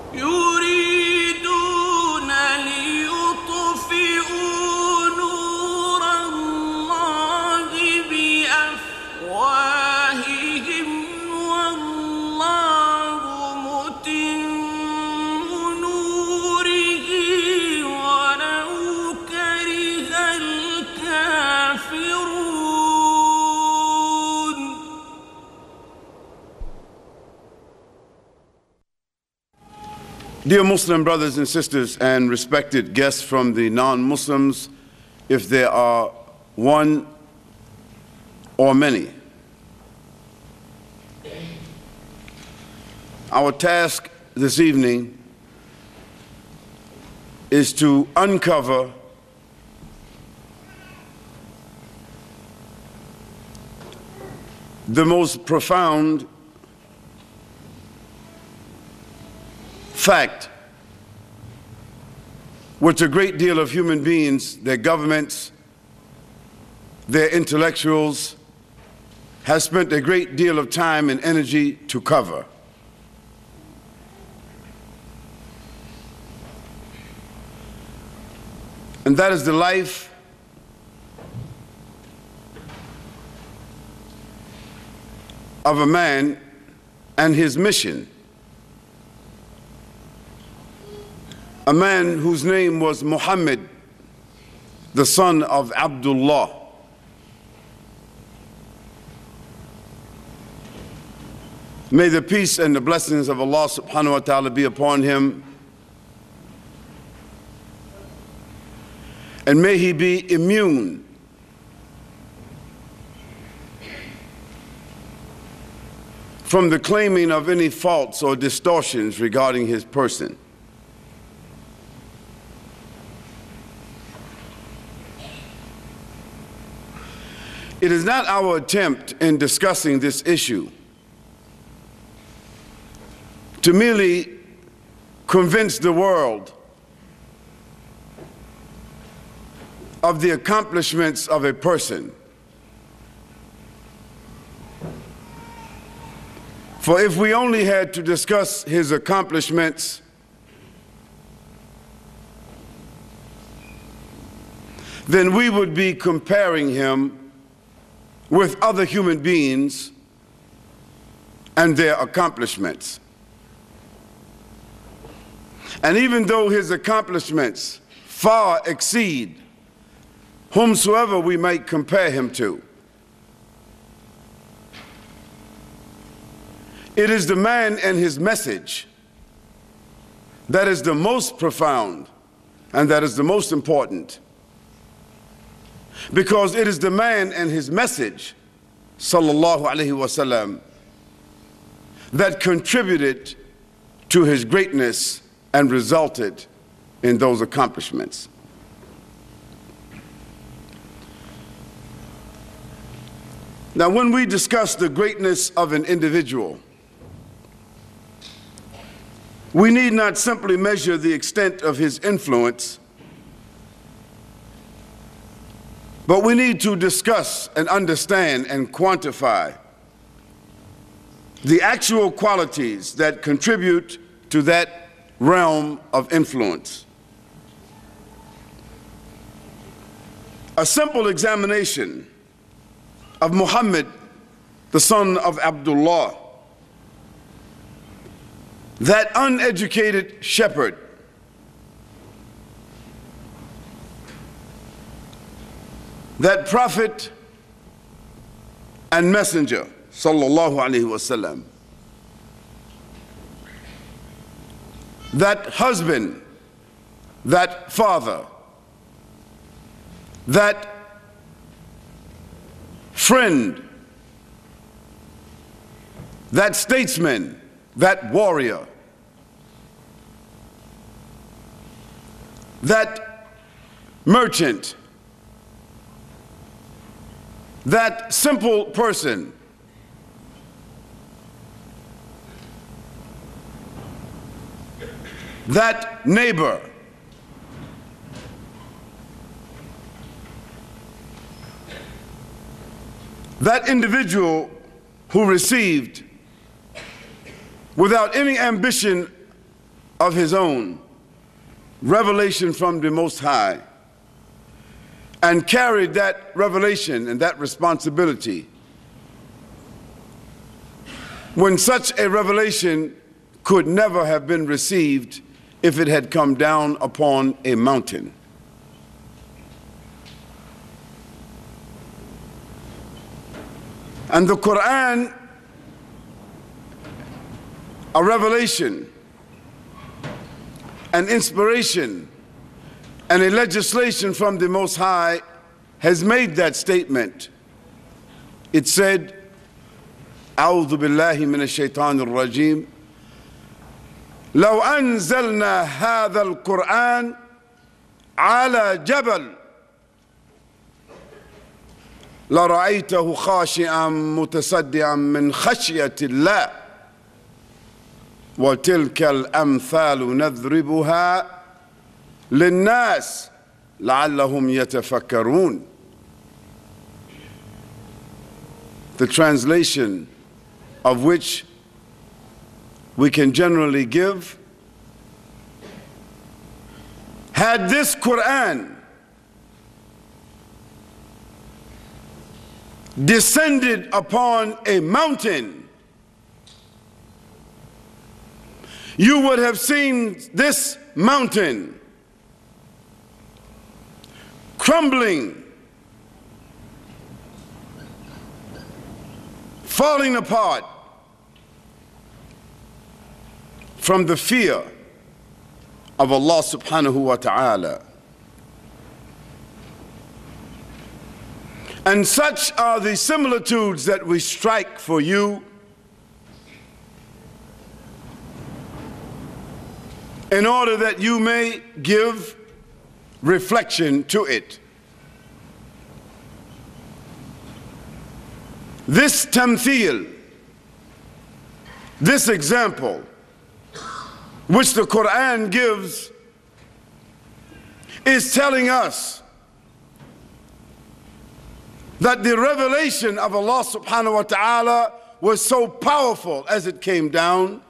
يريدون ليطفئوا نور الله بأفواههم والله متم نوره ولو كره الكافرون. Dear Muslim brothers and sisters and respected guests from the non-Muslims, if there are one or many, our task this evening is to uncover the most profound fact which a great deal of human beings, their governments, their intellectuals, have spent a great deal of time and energy to cover. And that is the life of a man and his mission. A man whose name was Muhammad, the son of Abdullah. May the peace and the blessings of Allah subhanahu wa ta'ala be upon him. And may he be immune from the claiming of any faults or distortions regarding his person. It is not our attempt in discussing this issue to merely convince the world of the accomplishments of a person. For if we only had to discuss his accomplishments, then we would be comparing him with other human beings and their accomplishments. And even though his accomplishments far exceed whomsoever we might compare him to, it is the man and his message that is the most profound and that is the most important. Because it is the man and his message, sallallahu alaihi wasallam, that contributed to his greatness and resulted in those accomplishments. Now, when we discuss the greatness of an individual, we need not simply measure the extent of his influence, but we need to discuss and understand and quantify the actual qualities that contribute to that realm of influence. A simple examination of Muhammad, the son of Abdullah, that uneducated shepherd, that prophet and messenger, sallallahu alaihi wasallam, that husband, that father, that friend, that statesman, that warrior, that merchant, that simple person, that neighbor, that individual who received, without any ambition of his own, revelation from the Most High, and carried that revelation and that responsibility, when such a revelation could never have been received if it had come down upon a mountain. And the Quran, a revelation, an inspiration, and a legislation from the Most High, has made that statement. It said, أعوذ بالله من الشيطان الرجيم لو أنزلنا هذا القرآن على جبل لرأيته خاشعا متصدعا من خشية الله وتلك الأمثال نضربها للناس لعلهم يتفكرون. The translation of which we can generally give: had this Quran descended upon a mountain, you would have seen this mountain crumbling, falling apart from the fear of Allah subhanahu wa ta'ala. And such are the similitudes that we strike for you in order that you may give reflection to it. This tamthil, this example, which the Quran gives, is telling us that the revelation of Allah subhanahu wa ta'ala was so powerful as it came down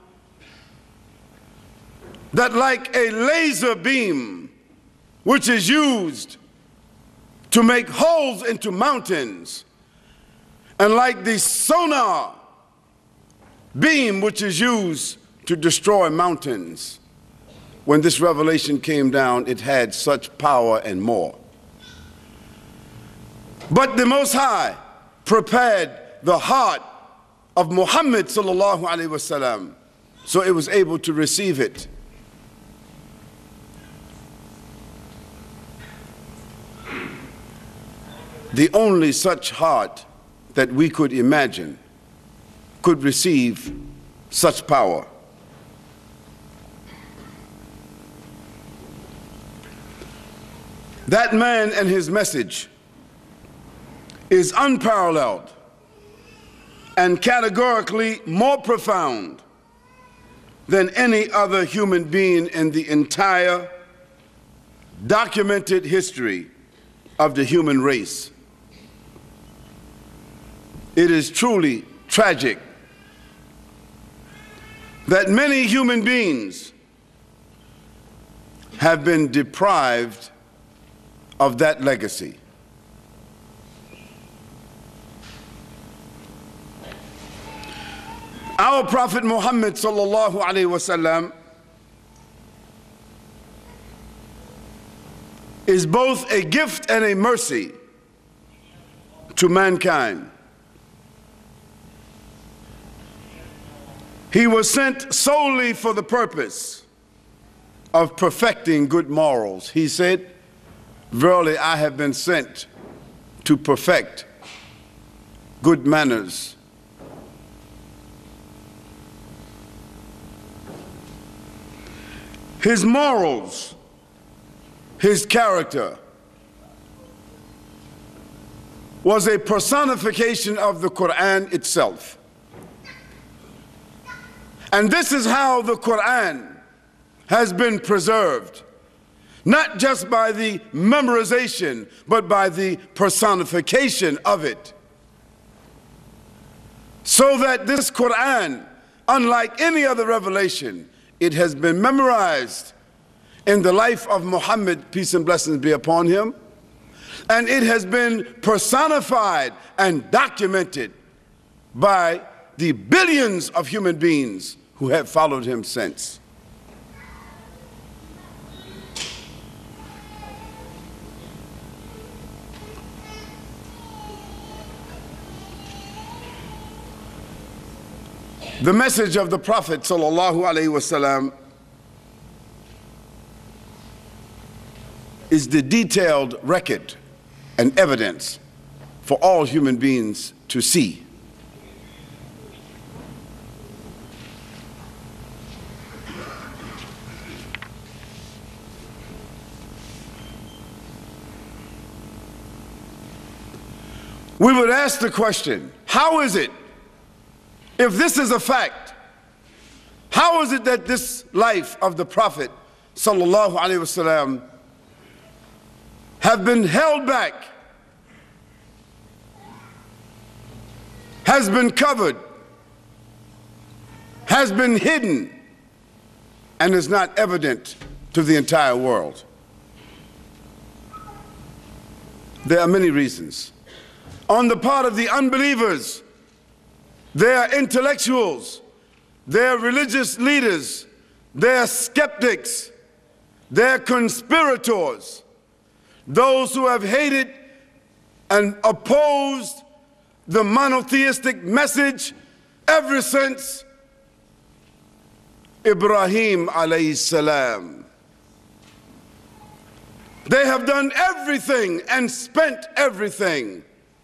that, like a laser beam which is used to make holes into mountains, and like the sonar beam which is used to destroy mountains, when this revelation came down, it had such power and more. But the Most High prepared the heart of Muhammad sallallahu alaihi wasallam so it was able to receive it. The only such heart that we could imagine could receive such power. That man and his message is unparalleled and categorically more profound than any other human being in the entire documented history of the human race. It is truly tragic that many human beings have been deprived of that legacy. Our Prophet Muhammad sallallahu alaihi wasallam is both a gift and a mercy to mankind. He was sent solely for the purpose of perfecting good morals. He said, "Verily, I have been sent to perfect good manners." His morals, his character, was a personification of the Quran itself. And this is how the Quran has been preserved, not just by the memorization, but by the personification of it. So that this Quran, unlike any other revelation, it has been memorized in the life of Muhammad, peace and blessings be upon him, and it has been personified and documented by the billions of human beings who have followed him since. The message of the Prophet sallallahu alaihi wasallam is the detailed record and evidence for all human beings to see. We would ask the question, how is it, if this is a fact, how is it that this life of the Prophet sallallahu alaihi wasallam have been held back, has been covered, has been hidden, and is not evident to the entire world? There are many reasons. On the part of the unbelievers, their intellectuals, their religious leaders, their skeptics, their conspirators, those who have hated and opposed the monotheistic message ever since Ibrahim alayhi salam. They have done everything and spent everything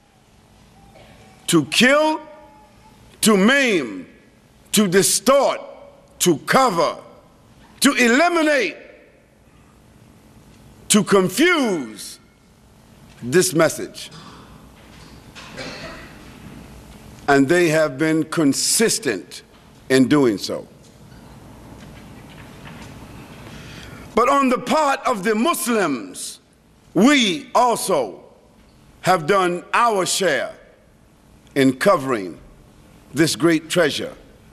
to kill, to maim, to distort, to cover, to eliminate, to confuse this message. And they have been consistent in doing so. But on the part of the Muslims, we also have done our share in covering this great treasure.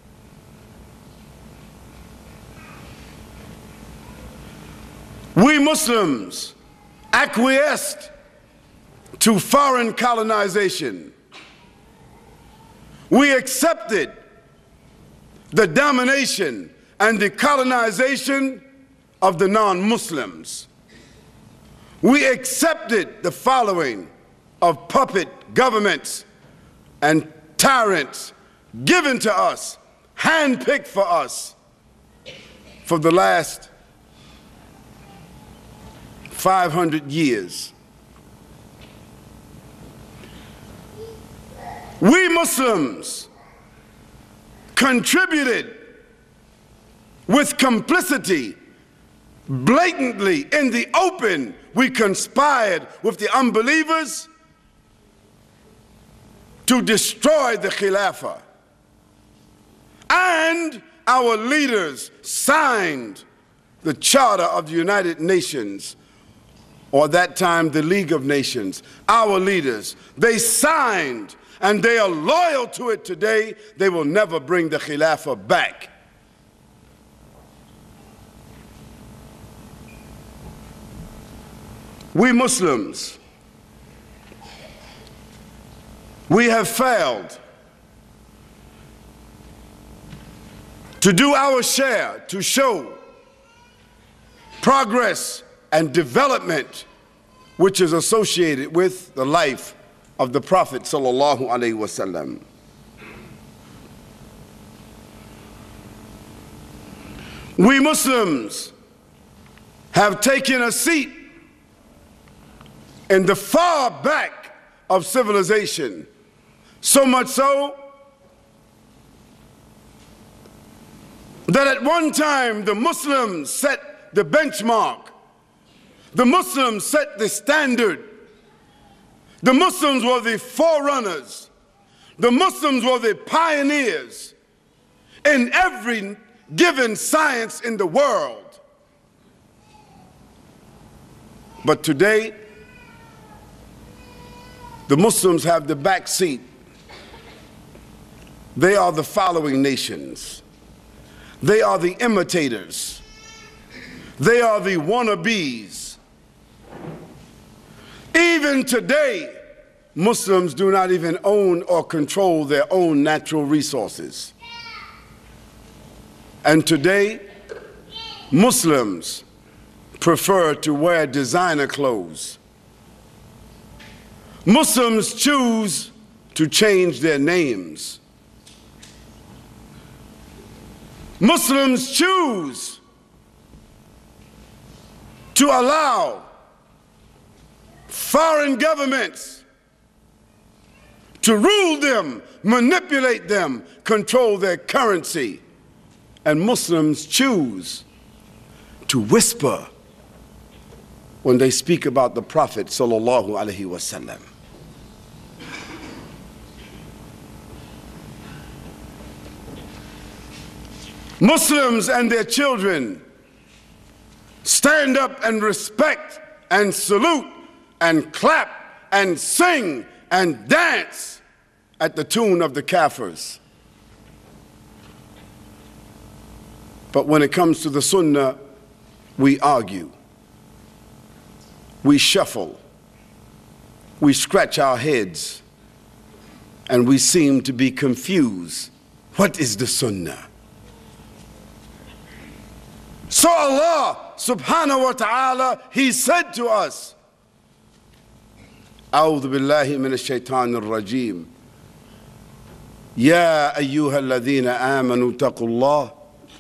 We Muslims acquiesced to foreign colonization. We accepted the domination and the colonization of the non-Muslims. We accepted the following of puppet governments and tyrants given to us, handpicked for us for the last 500 years. We Muslims contributed with complicity, blatantly, in the open. We conspired with the unbelievers to destroy the Khilafah. And our leaders signed the Charter of the United Nations, or that time the League of Nations. Our leaders, they signed, and they are loyal to it today. They will never bring the Khilafah back. We Muslims, we have failed to do our share to show progress and development which is associated with the life of the Prophet sallallahu alaihi wasallam. We Muslims have taken a seat in the far back of civilization, so much so that at one time the Muslims set the benchmark. The Muslims set the standard. The Muslims were the forerunners. The Muslims were the pioneers in every given science in the world. But today, the Muslims have the back seat. They are the following nations: They are the imitators. They are the wannabes. Even today, Muslims do not even own or control their own natural resources. And today, Muslims prefer to wear designer clothes. Muslims choose to change their names. Muslims choose to allow foreign governments to rule them, manipulate them, control their currency. And Muslims choose to whisper when they speak about the Prophet sallallahu alaihi wasallam. Muslims and their children stand up and respect and salute and clap and sing and dance at the tune of the Kafirs. But when it comes to the Sunnah, we argue, we shuffle, we scratch our heads, and we seem to be confused. What is the Sunnah? So Allah subhanahu wa ta'ala, He said to us, أعوذ بالله من الشيطان الرجيم يا أيها الذين آمنوا اتقوا الله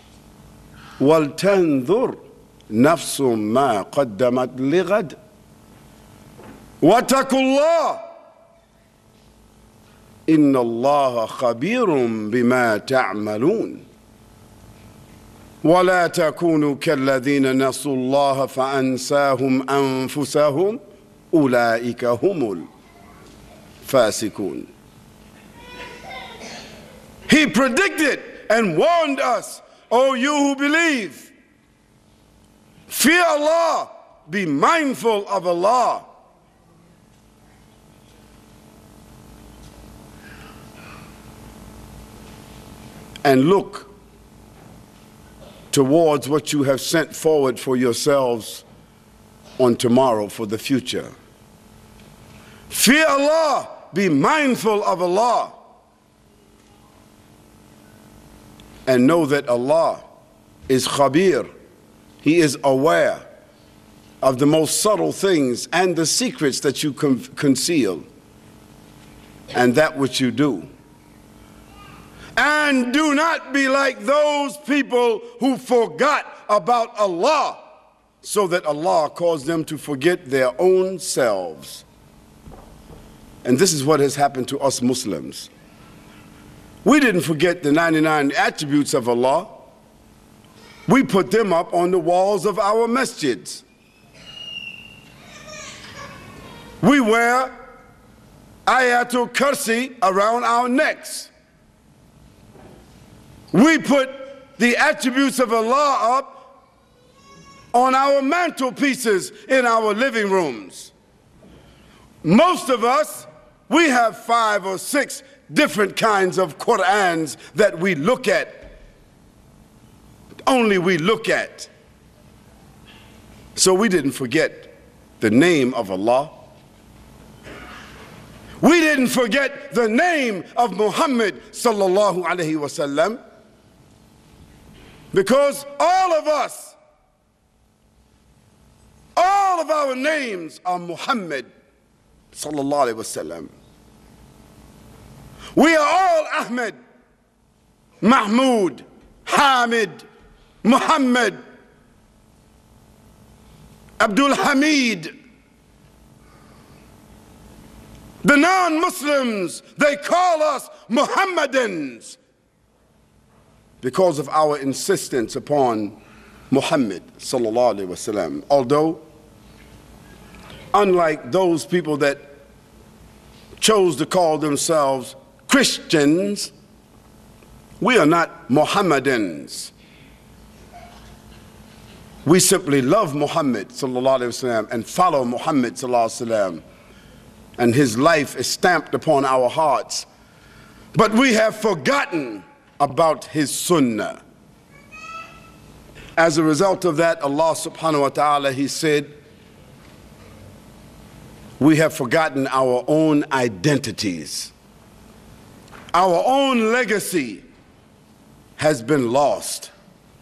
ولتنظر نفس ما قدمت لغد واتقوا الله إن الله خبير بما تعملون ولا تكونوا كالذين نسوا الله فأنساهم أنفسهم أولئك هم الفاسقون. He predicted and warned us, O you who believe, fear Allah, be mindful of Allah. And look towards what you have sent forward for yourselves on tomorrow, for the future. Fear Allah, be mindful of Allah, and know that Allah is Khabir. He is aware of the most subtle things and the secrets that you conceal and that which you do. And do not be like those people who forgot about Allah, so that Allah caused them to forget their own selves. And this is what has happened to us Muslims. We didn't forget the 99 attributes of Allah. We put them up on the walls of our masjids. We wear Ayatul Kursi around our necks. We put the attributes of Allah up on our mantelpieces in our living rooms. Most of us, we have 5 or 6 different kinds of Qur'ans that we look at. Only we look at. So we didn't forget the name of Allah. We didn't forget the name of Muhammad sallallahu alaihi wasallam. Because all of us, all of our names are Muhammad sallallahu alaihi wasallam. We are all Ahmed, Mahmud, Hamid, Muhammad, Abdul Hamid. The non-Muslims, they call us Muhammadans because of our insistence upon Muhammad sallallahu alaihi wasallam. Although, unlike those people that chose to call themselves Christians, we are not Mohammedans. We simply love Muhammad sallallahu alaihi wasallam and follow Muhammad sallallahu alaihi wasallam, and his life is stamped upon our hearts. But we have forgotten about his sunnah. As a result of that, Allah subhanahu wa ta'ala, He said, we have forgotten our own identities. Our own legacy has been lost.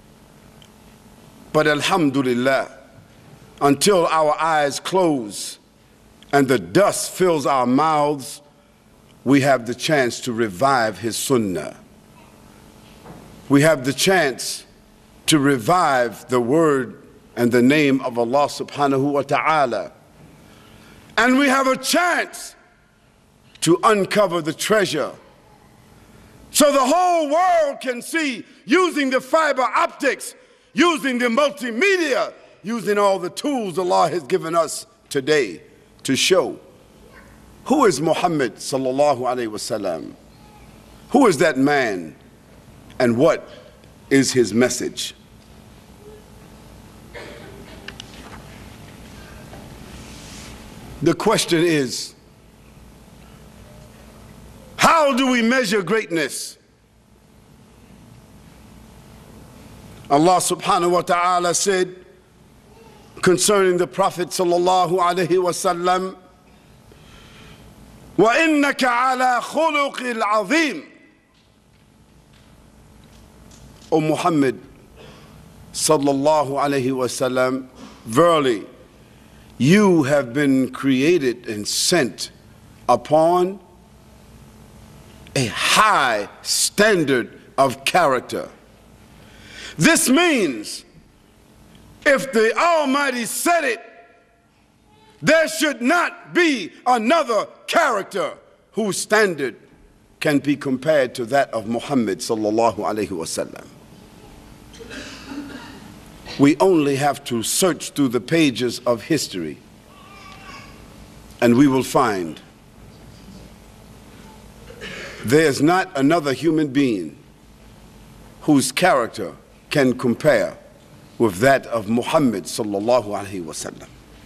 But alhamdulillah, until our eyes close and the dust fills our mouths, we have the chance to revive His sunnah. We have the chance to revive the word and the name of Allah subhanahu wa ta'ala. And we have a chance to uncover the treasure so the whole world can see, using the fiber optics, using the multimedia, using all the tools Allah has given us today to show who is Muhammad sallallahu alaihi wasallam, who is that man, and what is his message. The question is, how do we measure greatness? Allah subhanahu wa ta'ala said concerning the Prophet sallallahu alaihi wasallam, وَإِنَّكَ عَلَى خُلُقِ الْعَظِيمِ. O Muhammad sallallahu alaihi wasallam, verily you have been created and sent upon a high standard of character. This means if the Almighty said it, there should not be another character whose standard can be compared to that of Muhammad sallallahu alaihi wasallam. We only have to search through the pages of history and we will find there's not another human being whose character can compare with that of Muhammad sallallahu alaihi wasallam.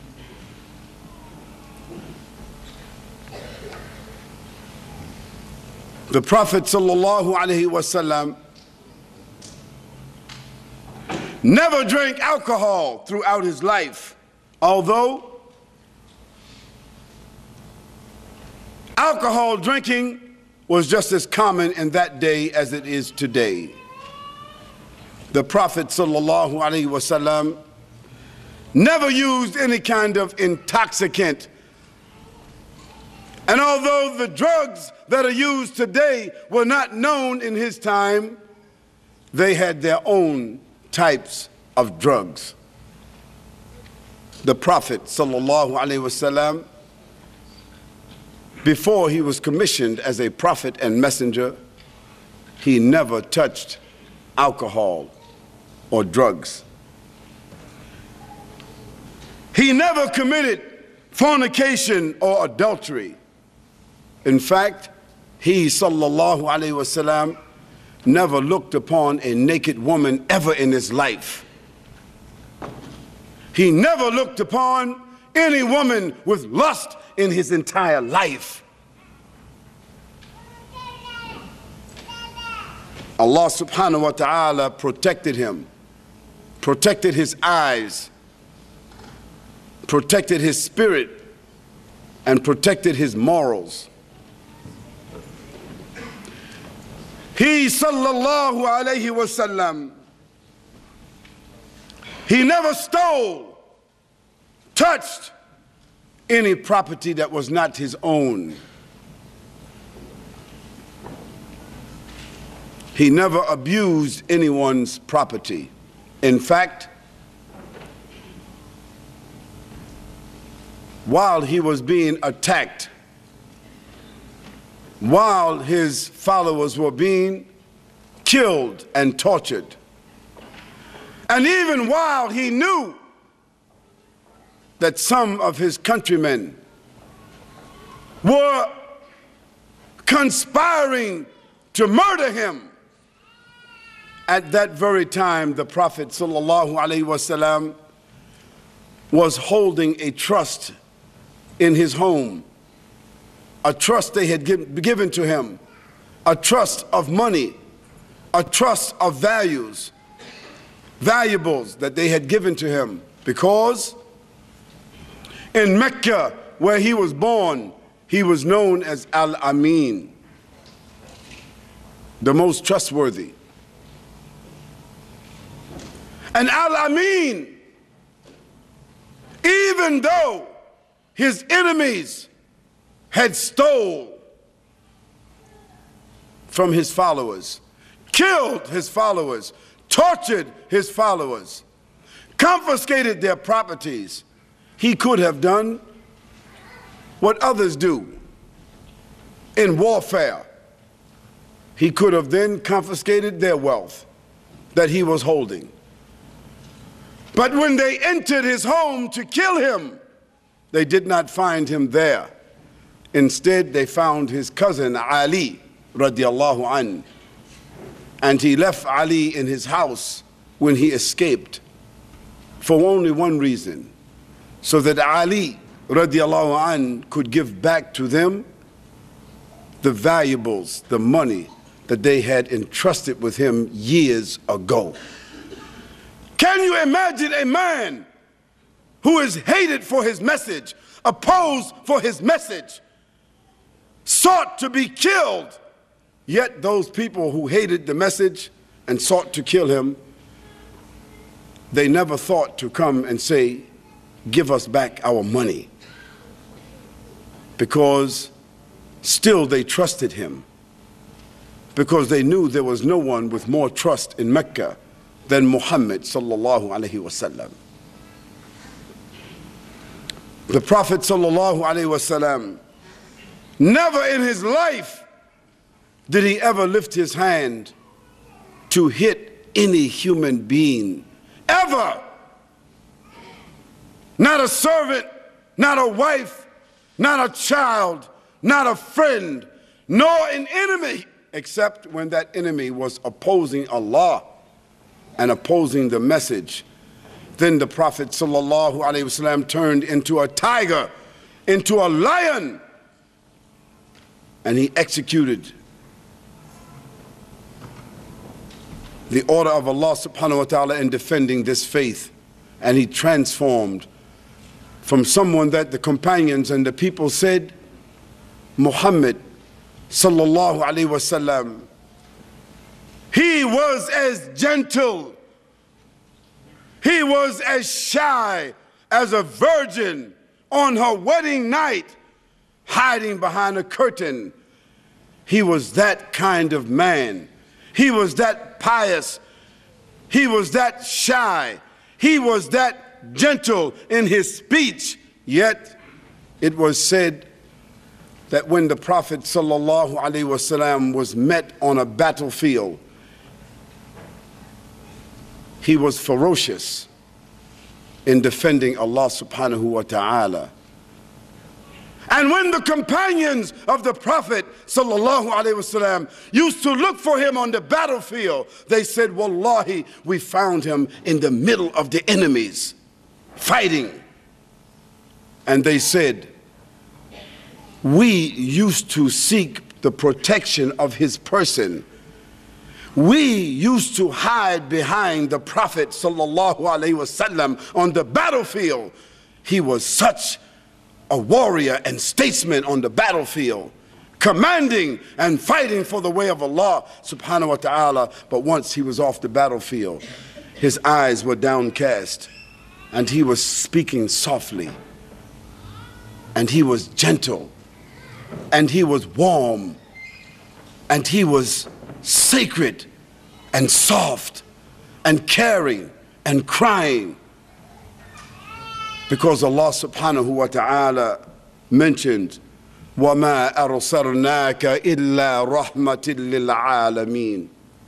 The Prophet sallallahu alaihi wasallam never drank alcohol throughout his life, although alcohol drinking was just as common in that day as it is today. The Prophet sallallahu alaihi wasallam never used any kind of intoxicant. And although the drugs that are used today were not known in his time, they had their own types of drugs. The Prophet sallallahu alaihi wasallam, before he was commissioned as a prophet and messenger, he never touched alcohol or drugs. He never committed fornication or adultery. In fact, he sallallahu alaihi wasallam never looked upon a naked woman ever in his life. He never looked upon any woman with lust in his entire life. Allah subhanahu wa ta'ala protected him, protected his eyes, protected his spirit, and protected his morals. He sallallahu alayhi wasallam, he never stole, touched any property that was not his own. He never abused anyone's property. In fact, while he was being attacked, while his followers were being killed and tortured, and even while he knew that some of his countrymen were conspiring to murder him, at that very time the Prophet sallallahu alaihi wasallam was holding a trust in his home, a trust they had given to him, a trust of money, a trust of values valuables that they had given to him, because in Mecca, where he was born, he was known as Al-Amin, the most trustworthy. And Al-Amin, even though his enemies had stole from his followers, killed his followers, tortured his followers, confiscated their properties, he could have done what others do in warfare. He could have then confiscated their wealth that he was holding. But when they entered his home to kill him, they did not find him there. Instead, they found his cousin Ali radiallahu anhu, and he left Ali in his house when he escaped for only one reason, so that Ali radiallahu anhu could give back to them the valuables, the money that they had entrusted with him years ago. Can you imagine a man who is hated for his message, opposed for his message, sought to be killed, yet those people who hated the message and sought to kill him, they never thought to come and say, give us back our money, because still they trusted him, because they knew there was no one with more trust in Mecca than Muhammad sallallahu alaihi wasallam. The Prophet sallallahu alaihi wasallam, never in his life did he ever lift his hand to hit any human being, ever. Not a servant, not a wife, not a child, not a friend, nor an enemy, except when that enemy was opposing Allah and opposing the message. Then the Prophet sallallahu alaihi wasallam turned into a tiger, into a lion, and he executed the order of Allah subhanahu wa ta'ala in defending this faith. And he transformed from someone that the companions and the people said, Muhammad sallallahu alaihi wasallam, he was as gentle, he was as shy as a virgin on her wedding night, hiding behind a curtain. He was that kind of man. He was that pious. He was that shy. He was that gentle in his speech. Yet it was said that when the Prophet sallallahu alaihi wasallam was met on a battlefield, he was ferocious in defending Allah subhanahu wa ta'ala. And when the companions of the Prophet sallallahu alaihi wasallam used to look for him on the battlefield, they said, Wallahi, we found him in the middle of the enemies, fighting. And they said, we used to seek the protection of his person. We used to hide behind the Prophet sallallahu alaihi wasallam on the battlefield. He was such a warrior and statesman on the battlefield, commanding and fighting for the way of Allah subhanahu wa ta'ala. But once he was off the battlefield, his eyes were downcast, and he was speaking softly, and he was gentle, and he was warm, and he was sacred and soft and caring and crying, because Allah subhanahu wa ta'ala mentioned, وَمَا أَرْسَلْنَاكَ إِلَّا رَحْمَةٍ لِلْعَالَمِينَ.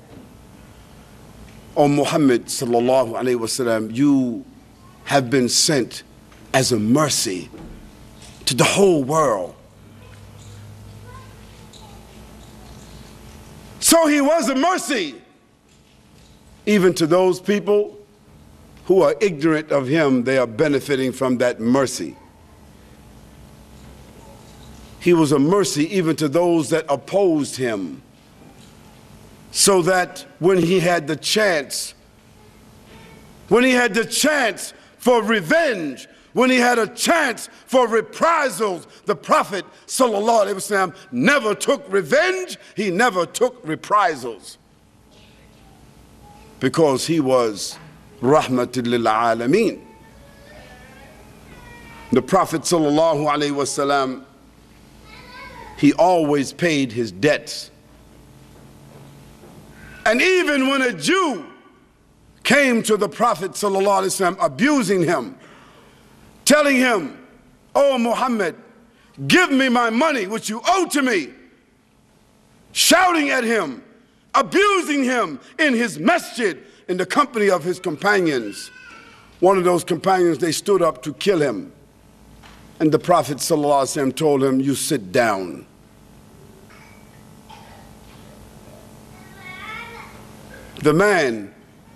O Muhammad sallallahu alayhi wa sallam, you have been sent as a mercy to the whole world. So he was a mercy even to those people who are ignorant of him. They are benefiting from that mercy. He was a mercy even to those that opposed him, so that when he had the chance when he had the chance for revenge, when he had a chance for reprisals, the Prophet sallallahu alaihi wasallam never took revenge, he never took reprisals. Because he was rahmatul lil alameen. The Prophet sallallahu alaihi wasallam, he always paid his debts. And even when a Jew came to the Prophet sallallahu alaihi wasallam abusing him, telling him, "Oh Muhammad, give me my money which you owe to me," shouting at him, abusing him in his masjid in the company of his companions. One of those companions, they stood up to kill him. And the Prophet ﷺ told him, "You sit down." The man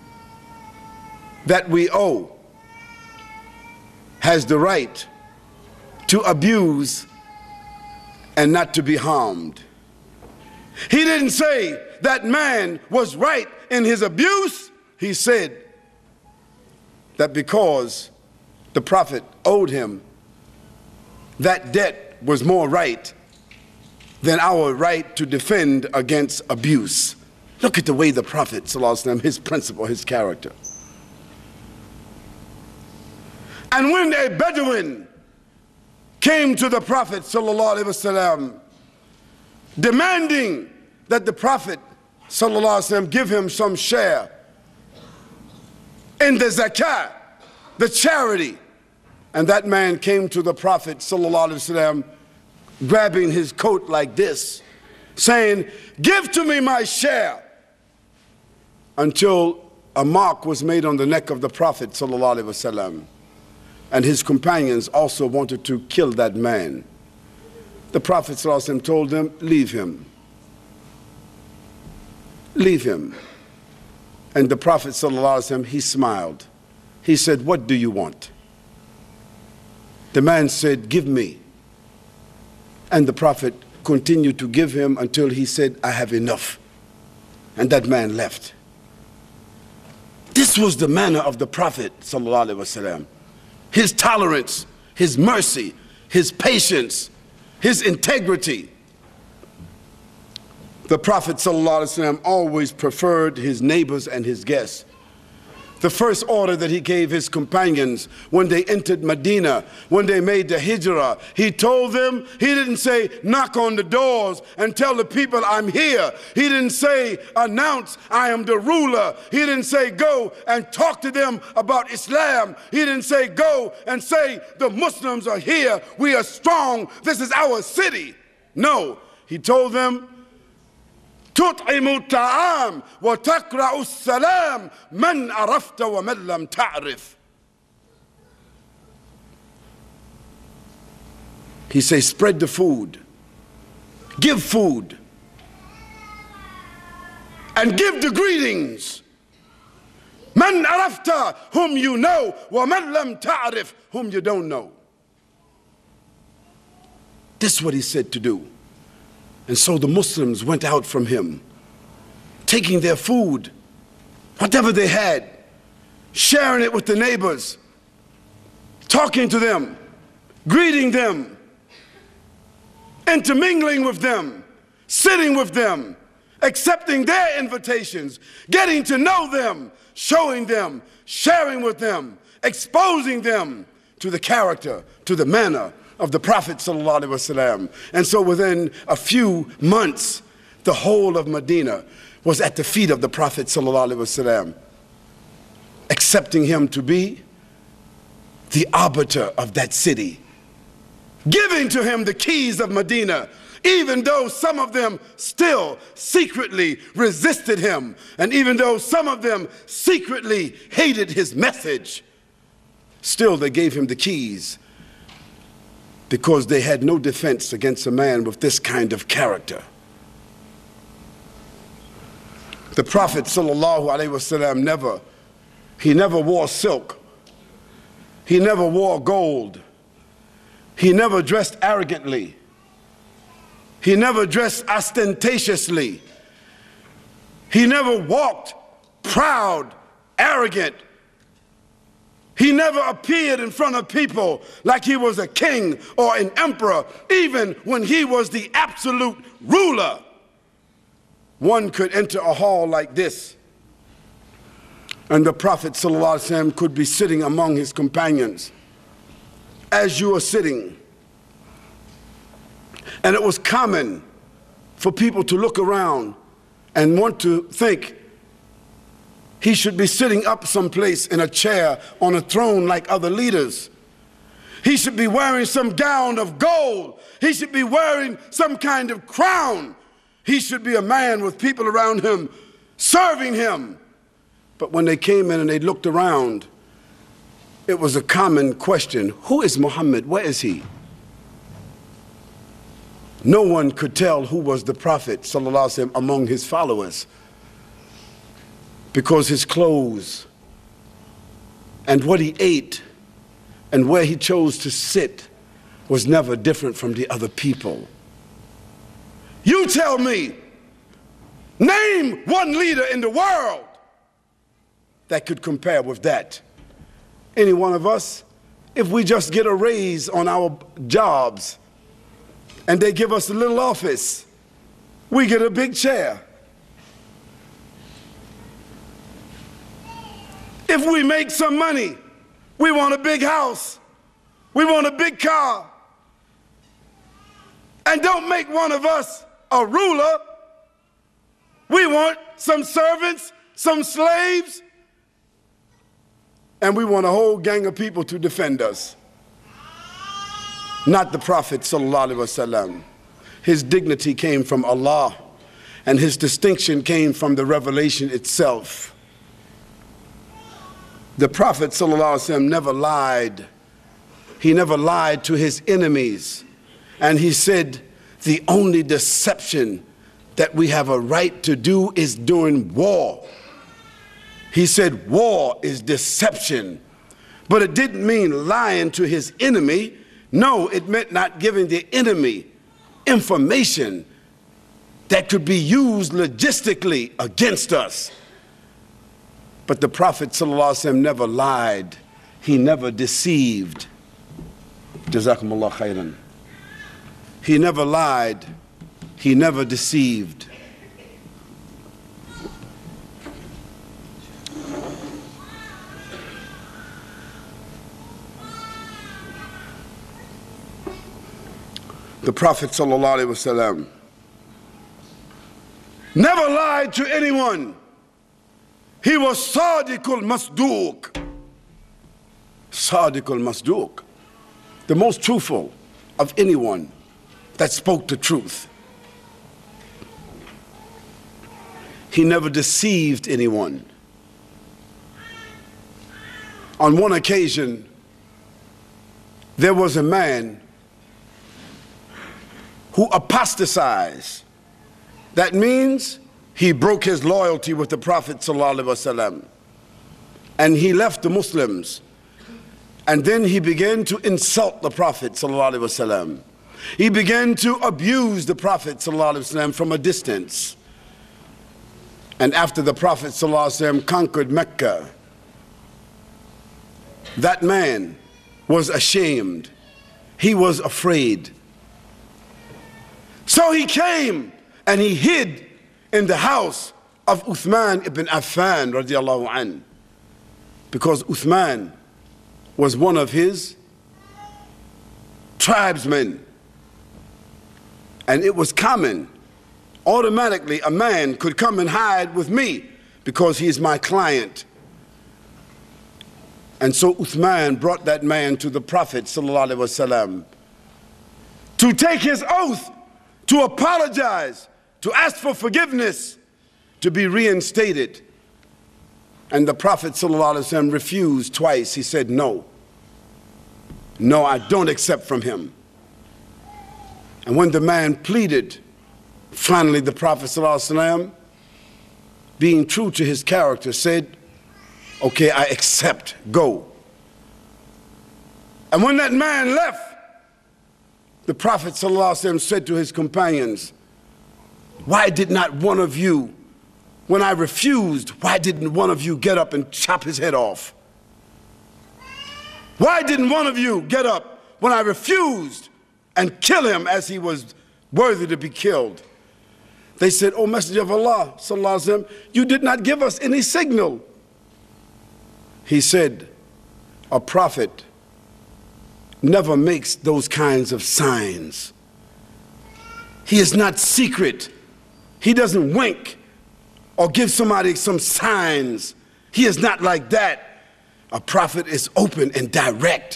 that we owe has the right to abuse and not to be harmed. He didn't say that man was right in his abuse. He said that because the Prophet owed him, that debt was more right than our right to defend against abuse. Look at the way the Prophet ﷺ, his principle, his character. And when a Bedouin came to the Prophet ﷺ demanding that the Prophet ﷺ give him some share in the zakah, the charity, and that man came to the Prophet ﷺ grabbing his coat like this, saying, "Give to me my share," until a mark was made on the neck of the Prophet ﷺ. And his companions also wanted to kill that man. The Prophet ﷺ told them, "Leave him. Leave him." And the Prophet ﷺ, he smiled. He said, "What do you want?" The man said, "Give me." And the Prophet continued to give him until he said, "I have enough." And that man left. This was the manner of the Prophet ﷺ. His tolerance, his mercy, his patience, his integrity. The Prophet ﷺ always preferred his neighbors and his guests. The first order that he gave his companions when they entered Medina, when they made the hijrah, he told them, he didn't say, "Knock on the doors and tell the people I'm here." He didn't say, "Announce I am the ruler." He didn't say, "Go and talk to them about Islam." He didn't say, "Go and say the Muslims are here. We are strong. This is our city." No, he told them, تطعم الطعام وتقرأ السلام من عرفت ومن لم تعرف. He says, spread the food, give food, and give the greetings. من عرفت, whom you know, ومن لم تعرف, whom you don't know. This is what he said to do. And so the Muslims went out from him, taking their food, whatever they had, sharing it with the neighbors, talking to them, greeting them, intermingling with them, sitting with them, accepting their invitations, getting to know them, showing them, sharing with them, exposing them to the character, to the manner of the Prophet ﷺ. And so within a few months, the whole of Medina was at the feet of the Prophet ﷺ, accepting him to be the arbiter of that city, giving to him the keys of Medina, even though some of them still secretly resisted him, and even though some of them secretly hated his message, still they gave him the keys, because they had no defense against a man with this kind of character. The Prophet ﷺ never wore silk. He never wore gold. He never dressed arrogantly. He never dressed ostentatiously. He never walked proud, arrogant, He never appeared in front of people like he was a king or an emperor, even when he was the absolute ruler. One could enter a hall like this, and the Prophet ﷺ could be sitting among his companions as you are sitting. And it was common for people to look around and want to think he should be sitting up someplace in a chair on a throne like other leaders. He should be wearing some gown of gold. He should be wearing some kind of crown. He should be a man with people around him serving him. But when they came in and they looked around, it was a common question: who is Muhammad? Where is he? No one could tell who was the Prophet ﷺ among his followers, because his clothes and what he ate and where he chose to sit was never different from the other people. You tell me, name one leader in the world that could compare with that. Any one of us, if we just get a raise on our jobs and they give us a little office, we get a big chair. If we make some money, we want a big house, we want a big car. And don't make one of us a ruler. We want some servants, some slaves, and we want a whole gang of people to defend us. Not the Prophet ﷺ. His dignity came from Allah, and his distinction came from the revelation itself. The Prophet ﷺ never lied. He never lied to his enemies. And he said, the only deception that we have a right to do is during war. He said war is deception. But it didn't mean lying to his enemy. No, it meant not giving the enemy information that could be used logistically against us. But the Prophet ﷺ never lied. He never deceived. Jazakumullah khairan. He never lied. He never deceived. The Prophet ﷺ never lied to anyone. He was Sadiqul Masduq. Sadiqul Masduq, the most truthful of anyone that spoke the truth. He never deceived anyone. On one occasion, there was a man who apostatized. That means he broke his loyalty with the Prophet ﷺ, and he left the Muslims, and then he began to insult the Prophet ﷺ. He began to abuse the Prophet ﷺ from a distance. And after the Prophet ﷺ conquered Mecca, that man was ashamed. He was afraid. So he came and he hid in the house of Uthman ibn Affan radiallahu anhu, because Uthman was one of his tribesmen. And it was common, automatically a man could come and hide with me because he is my client. And so Uthman brought that man to the Prophet ﷺ to take his oath, to apologize, to ask for forgiveness, to be reinstated. And the Prophet ﷺ refused twice. He said, no, I don't accept from him. And when the man pleaded, finally the Prophet ﷺ, being true to his character, said, okay, I accept, go. And when that man left, the Prophet ﷺ said to his companions, why did not one of you, when I refused, why didn't one of you get up and chop his head off? Why didn't one of you get up when I refused and kill him as he was worthy to be killed? They said, O Messenger of Allah, sallallahu alaihi wasallam, you did not give us any signal. He said, a prophet never makes those kinds of signs. He is not secret. He doesn't wink or give somebody some signs. He is not like that. A prophet is open and direct.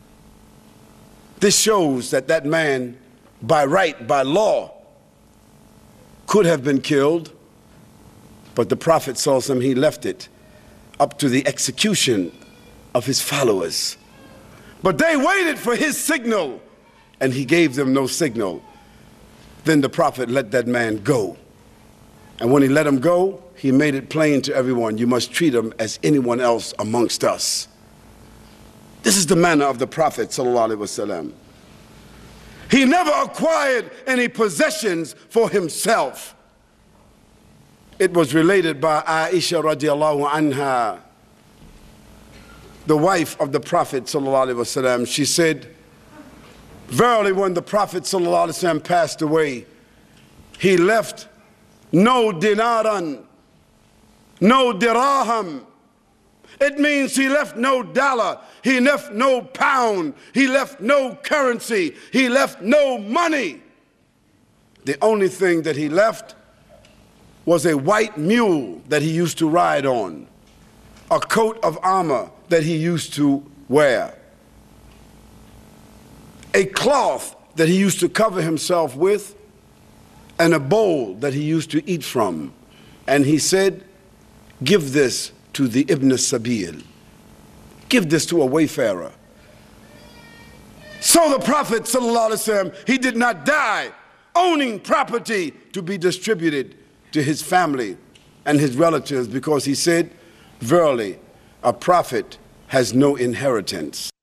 This shows that that man, by right, by law, could have been killed, but the Prophet sallallahu alaihi wasallam, he left it up to the execution of his followers. But they waited for his signal, and he gave them no signal. Then the Prophet let that man go. And when he let him go, he made it plain to everyone, you must treat him as anyone else amongst us. This is the manner of the Prophet sallallahu alaihi wasallam. He never acquired any possessions for himself. It was related by Aisha radiallahu anha, the wife of the Prophet sallallahu alaihi wasallam. She said, verily when the Prophet sallallahu alaihi wasallam passed away, he left no dinaran, no dirham. It means he left no dollar, he left no pound, he left no currency, he left no money. The only thing that he left was a white mule that he used to ride on, a coat of armor that he used to wear, a cloth that he used to cover himself with, and a bowl that he used to eat from. And he said, give this to the Ibn Sabil. Give this to a wayfarer. So the Prophet sallallahu alaihi wasallam, he did not die owning property to be distributed to his family and his relatives, because he said, verily, a prophet has no inheritance.